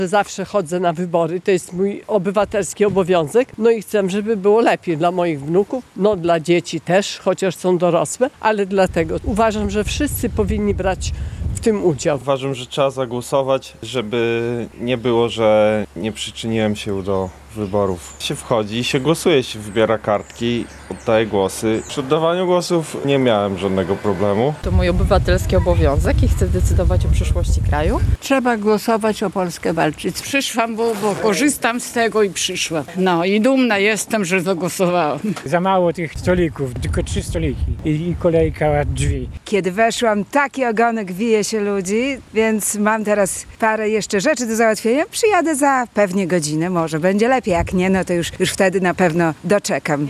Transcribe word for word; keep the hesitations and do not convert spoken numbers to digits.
Zawsze chodzę na wybory, to jest mój obywatelski obowiązek. No i chcę, żeby było lepiej dla moich wnuków, no dla dzieci też, chociaż są dorosłe, ale dlatego uważam, że wszyscy powinni brać w tym udział. Uważam, że trzeba zagłosować, żeby nie było, że nie przyczyniłem się do wyborów. Się wchodzi i się głosuje, się wybiera kartki, oddaje głosy. Przy oddawaniu głosów nie miałem żadnego problemu. To mój obywatelski obowiązek i chcę decydować o przyszłości kraju. Trzeba głosować, o Polskę walczyć. Przyszłam, bo, bo korzystam z tego i przyszłam. No i dumna jestem, że zagłosowałam. Za mało tych stolików, tylko trzy stoliki i, i kolejka drzwi. Kiedy weszłam, taki ogonek wije się ludzi, więc mam teraz parę jeszcze rzeczy do załatwienia. Przyjadę za pewnie godzinę, może będzie lepiej, jak nie, no to już, już wtedy na pewno doczekam.